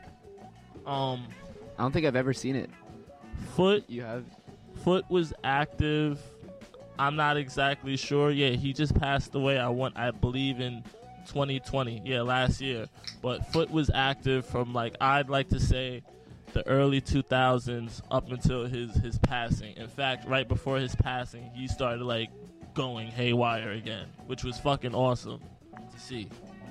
Um, I don't think I've ever seen it. Foot. You have. Foot was active. I'm not exactly sure. Yeah, he just passed away. I want, I believe in twenty twenty. Yeah, last year. But Foot was active from like I'd like to say the early two thousands up until his his passing. In fact, right before his passing, he started like going haywire again, which was fucking awesome to see.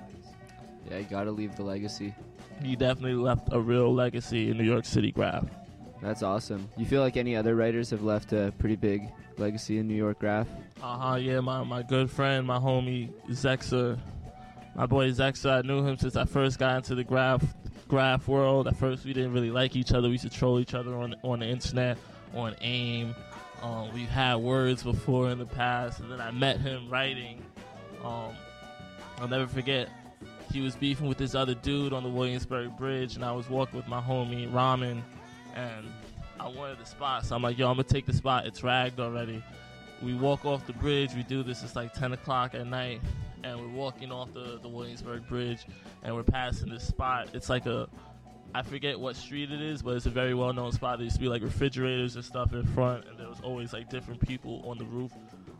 Yeah, you gotta leave the legacy. He definitely left a real legacy in New York City, Graf. That's awesome. You feel like any other writers have left a pretty big legacy in New York Graf? Uh-huh, yeah, my, my good friend, my homie, Zexa. My boy Zexa, I knew him since I first got into the Graf Graf world. At first, we didn't really like each other. We used to troll each other on, on the internet, on AIM. Um, we've had words before in the past, and then I met him writing. Um, I'll never forget. He was beefing with this other dude on the Williamsburg Bridge, and I was walking with my homie Ramen, and I wanted the spot. So I'm like, yo, I'm going to take the spot. It's ragged already. We walk off the bridge. We do this. It's like ten o'clock at night, and we're walking off the, the Williamsburg Bridge, and we're passing this spot. It's like a, I forget what street it is, but it's a very well-known spot. There used to be like refrigerators and stuff in front, and there was always like different people on the roof.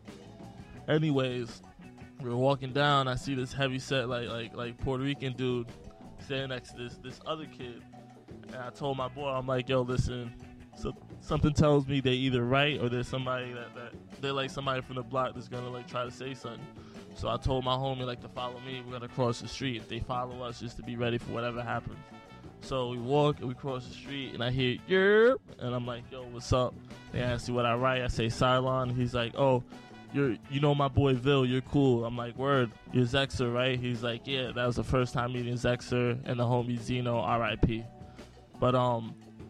Anyways, we were walking down. I see this heavy set, like like like Puerto Rican dude standing next to this this other kid, and I told my boy, I'm like, yo, listen, so something tells me they either right or there's somebody that, that they're like somebody from the block that's gonna like try to say something. So I told my homie like to follow me. We're gonna cross the street. If they follow us, just to be ready for whatever happens. So we walk and we cross the street, and I hear yerp, and I'm like, yo, what's up? They ask me what I write. I say Cylon. He's like, oh, you're you know my boy Vil, you're cool. I'm like, word, you're Zexa, right? He's like, yeah, that was the first time meeting Zexa and the homie Zeno, R I P. But um,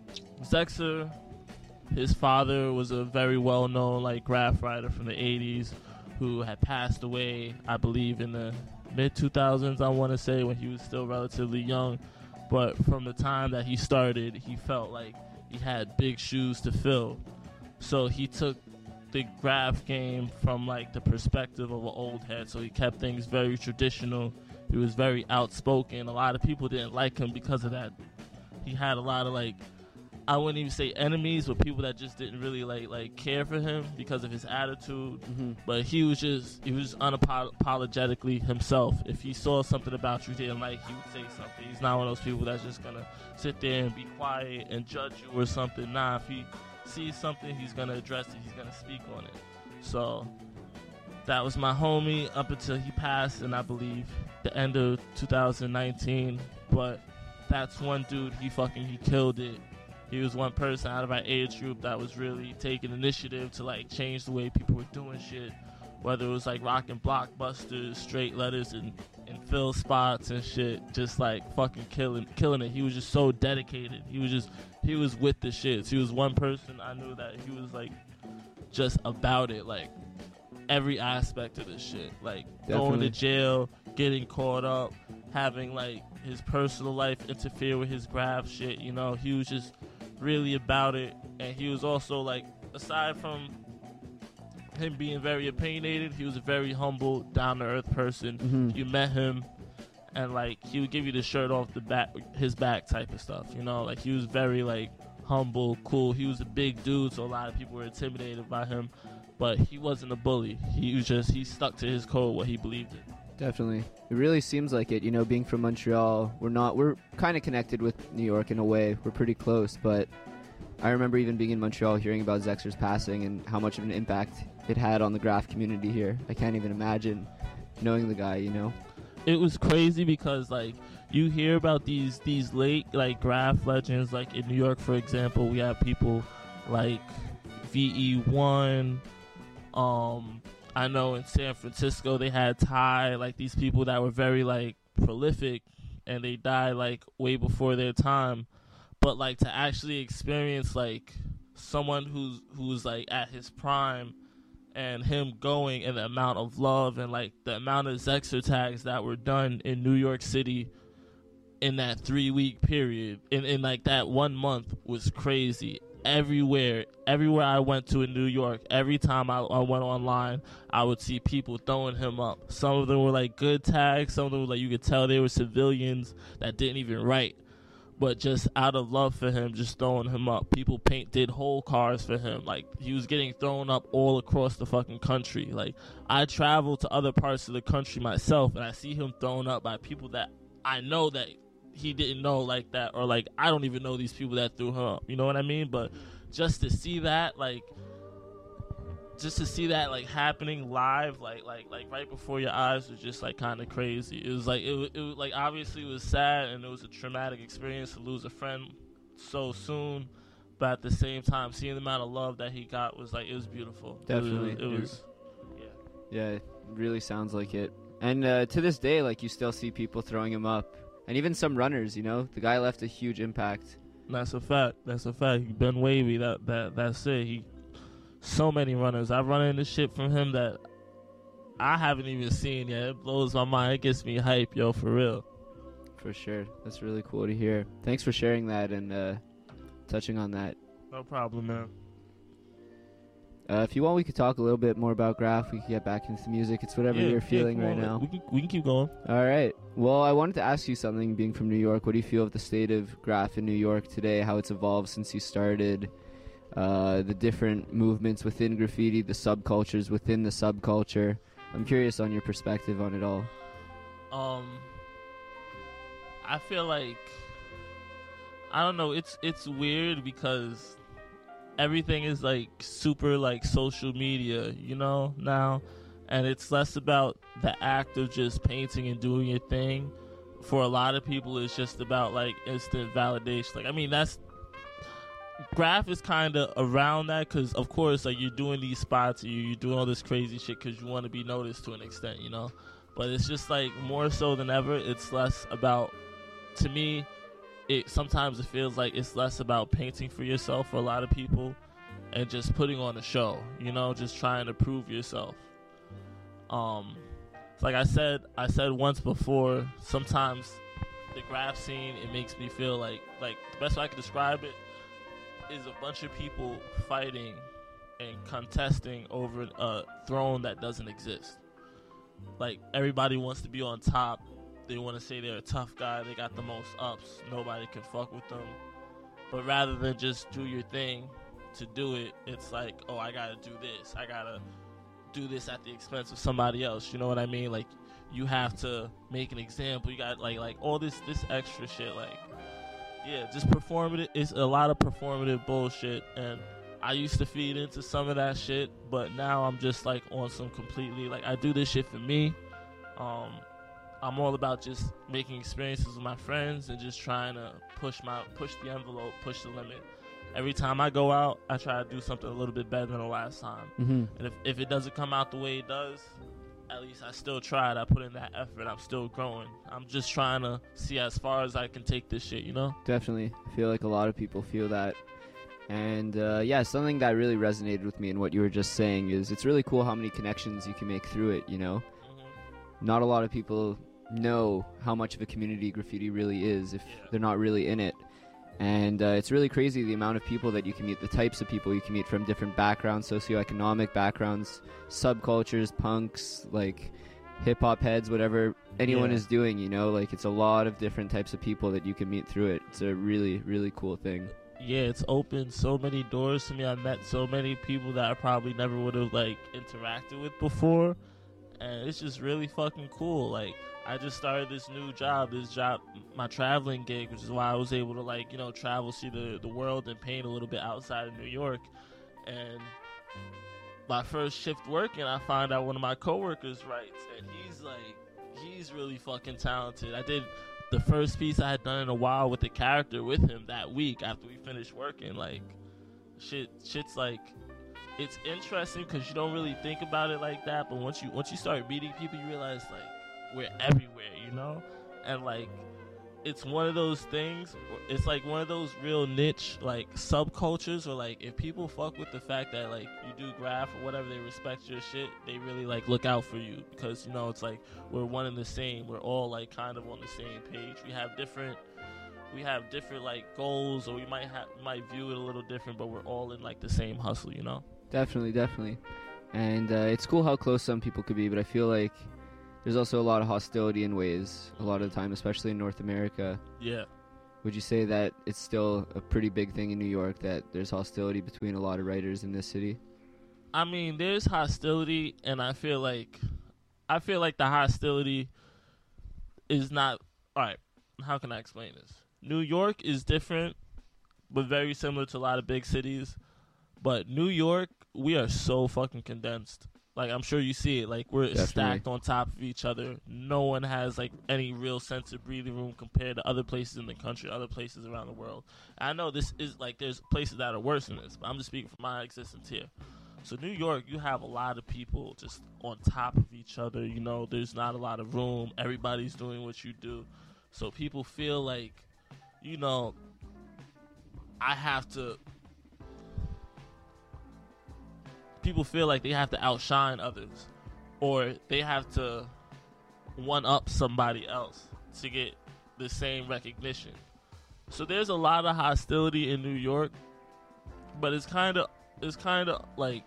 Zexa, his father was a very well-known like graph writer from the eighties who had passed away, I believe, in the mid two thousands, I want to say, when he was still relatively young. But from the time that he started, he felt like he had big shoes to fill. So he took the graph game from like the perspective of an old head. So he kept things very traditional. He was very outspoken. A lot of people didn't like him because of that. He had a lot of like, I wouldn't even say enemies, but people that just didn't really like like care for him because of his attitude. Mm-hmm. But he was just he was unapologetically himself. If he saw something about you he didn't like, he would say something. He's not one of those people that's just gonna sit there and be quiet and judge you or something. Nah, if he sees something, he's gonna address it. He's gonna speak on it. So that was my homie up until he passed, and I believe the end of two thousand nineteen. But that's one dude. He fucking he killed it. He was one person out of our age group that was really taking initiative to like change the way people were doing shit. Whether it was like rocking blockbusters, straight letters, and, and fill spots and shit, just like fucking killing killing it. He was just so dedicated. He was just he was with the shits. He was one person I knew that he was like just about it, like every aspect of this shit. Like Definitely. Going to jail, getting caught up, having like his personal life interfere with his graph shit, you know. He was just really about it. And he was also like, aside from him being very opinionated, he was a very humble, down-to-earth person. Mm-hmm. You met him and like he would give you the shirt off the back, his back type of stuff, you know. Like he was very like humble, cool. He was a big dude, so a lot of people were intimidated by him, but he wasn't a bully. He was just, he stuck to his code, what he believed in. Definitely. It really seems like it, you know, being from Montreal, we're not, we're kind of connected with New York in a way. We're pretty close, but I remember even being in Montreal, hearing about Zexer's passing and how much of an impact it had on the graph community here. I can't even imagine knowing the guy, you know? It was crazy because, like, you hear about these, these late, like, graph legends. Like, in New York, for example, we have people like V E one. Um, I know in San Francisco they had Ty, like these people that were very like prolific, and they died like way before their time. But like to actually experience like someone who's who's like at his prime, and him going, and the amount of love and like the amount of Zexer tags that were done in New York City in that three week period, in, in like that one month was crazy. Everywhere, everywhere I went to in New York, every time I, I went online, I would see people throwing him up. Some of them were like good tags, some of them were like you could tell they were civilians that didn't even write, but just out of love for him, just throwing him up. People paint did whole cars for him. Like he was getting thrown up all across the fucking country. Like I travel to other parts of the country myself, and I see him thrown up by people that I know that he didn't know like that, or like I don't even know these people that threw him up. You know what I mean? But just to see that, like, just to see that like happening live, like like like right before your eyes, was just like kind of crazy. It was like it, it was like obviously it was sad, and it was a traumatic experience to lose a friend so soon. But at the same time, seeing the amount of love that he got was like it was beautiful. Definitely, it was. It was yeah. Yeah, it really sounds like it. And uh, to this day, like you still see people throwing him up. And even some runners, you know, the guy left a huge impact. That's a fact. That's a fact. Ben Wavy, that that that's it. He, so many runners. I've run into shit from him that I haven't even seen yet. It blows my mind. It gets me hype, yo, for real. For sure. That's really cool to hear. Thanks for sharing that and uh, touching on that. No problem, man. Uh, if you want, we could talk a little bit more about Graph. We could get back into the music. It's whatever Yeah, you're yeah, feeling come right on. now. We can, we can keep going. All right. Well, I wanted to ask you something, being from New York. What do you feel of the state of Graph in New York today, how it's evolved since you started, uh, the different movements within graffiti, the subcultures within the subculture? I'm curious on your perspective on it all. Um, I feel like, I don't know, it's it's weird because everything is like super like social media, you know, now, and it's less about the act of just painting and doing your thing. For a lot of people, it's just about like instant validation. Like, I mean, that's Graph is kind of around that because, of course, like you're doing these spots, you you're doing all this crazy shit because you want to be noticed to an extent, you know. But it's just like more so than ever, it's less about, to me, it sometimes it feels like it's less about painting for yourself for a lot of people and just putting on a show, you know, just trying to prove yourself. Um, like I said, I said once before, sometimes the Graph scene, it makes me feel like, like the best way I can describe it is a bunch of people fighting and contesting over a throne that doesn't exist. Like everybody wants to be on top. They want to say they're a tough guy. They got the most ups. Nobody can fuck with them. But rather than just do your thing to do it, it's like, oh, I got to do this. I got to do this at the expense of somebody else. You know what I mean? Like, you have to make an example. You got, like, like all this, this extra shit. Like, yeah, just performative. It's a lot of performative bullshit. And I used to feed into some of that shit. But now I'm just, like, on some completely, like, I do this shit for me. Um... I'm all about just making experiences with my friends and just trying to push my push the envelope, push the limit. Every time I go out, I try to do something a little bit better than the last time. Mm-hmm. And if, if it doesn't come out the way it does, at least I still tried. I put in that effort. I'm still growing. I'm just trying to see as far as I can take this shit, you know? Definitely. I feel like a lot of people feel that. And uh, yeah, something that really resonated with me in what you were just saying is it's really cool how many connections you can make through it, you know? Mm-hmm. Not a lot of people know how much of a community graffiti really is if yeah. they're not really in it. And uh, it's really crazy the amount of people that you can meet, the types of people you can meet from different backgrounds, socioeconomic backgrounds, subcultures, punks, like hip-hop heads, whatever anyone Yeah. is doing, you know? Like, it's a lot of different types of people that you can meet through it. It's a really, really cool thing. Yeah, it's opened so many doors to me. I met so many people that I probably never would have, like, interacted with before. And it's just really fucking cool. Like, I just started this new job, this job, my traveling gig, which is why I was able to, like, you know, travel, see the, the world and paint a little bit outside of New York. And my first shift working, I found out one of my coworkers writes, and he's, like, he's really fucking talented. I did the first piece I had done in a while with the character with him that week after we finished working. Like, shit, shit's, like, it's interesting because you don't really think about it like that. But once you once you start meeting people, you realize like we're everywhere, you know, and like it's one of those things. It's like one of those real niche like subcultures, or like if people fuck with the fact that like you do graph or whatever, they respect your shit. They really like look out for you because you know it's like we're one and the same. We're all like kind of on the same page. We have different. We have different like goals, or we might have might view it a little different, but we're all in like the same hustle, you know. Definitely, definitely. And uh, it's cool how close some people could be, but I feel like there's also a lot of hostility in ways a lot of the time, especially in North America. Yeah. Would you say that it's still a pretty big thing in New York that there's hostility between a lot of writers in this city? I mean, there's hostility, and I feel like I feel like the hostility is not all right. How can I explain this? New York is different, but very similar to a lot of big cities. But New York, we are so fucking condensed. Like, I'm sure you see it. Like, we're Definitely. stacked on top of each other. No one has, like, any real sense of breathing room compared to other places in the country, other places around the world. I know this is, like, there's places that are worse than this, but I'm just speaking from my existence here. So New York, you have a lot of people just on top of each other. You know, there's not a lot of room. Everybody's doing what you do. So people feel like, you know, I have to... People feel like they have to outshine others, or they have to one-up somebody else to get the same recognition. So there's a lot of hostility in New York, but it's kind of, it's kind of like,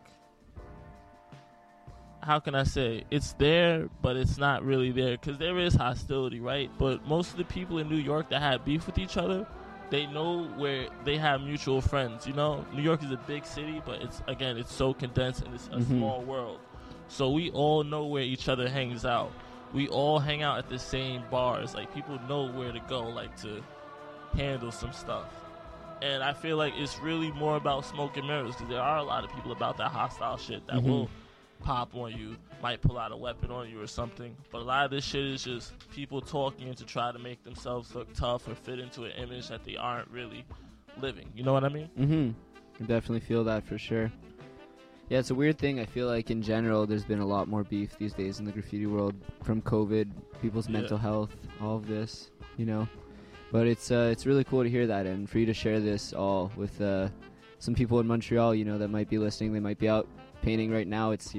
how can I say? It's there, but it's not really there, because there is hostility, right? But most of the people in New York that have beef with each other, they know where they have mutual friends, you know? New York is a big city, but it's, again, it's so condensed and it's a Mhm. small world. So we all know where each other hangs out. We all hang out at the same bars. Like, people know where to go, like, to handle some stuff. And I feel like it's really more about smoke and mirrors, because there are a lot of people about that hostile shit that Mhm. will pop on you, might pull out a weapon on you or something. But a lot of this shit is just people talking to try to make themselves look tough or fit into an image that they aren't really living. You know what I mean? Mm-hmm. I definitely feel that for sure. Yeah, it's a weird thing. I feel like in general there's been a lot more beef these days in the graffiti world from COVID, people's Yeah. mental health, all of this, you know. But it's uh, it's really cool to hear that, and for you to share this all with uh, some people in Montreal, you know, that might be listening. They might be out painting right now. It's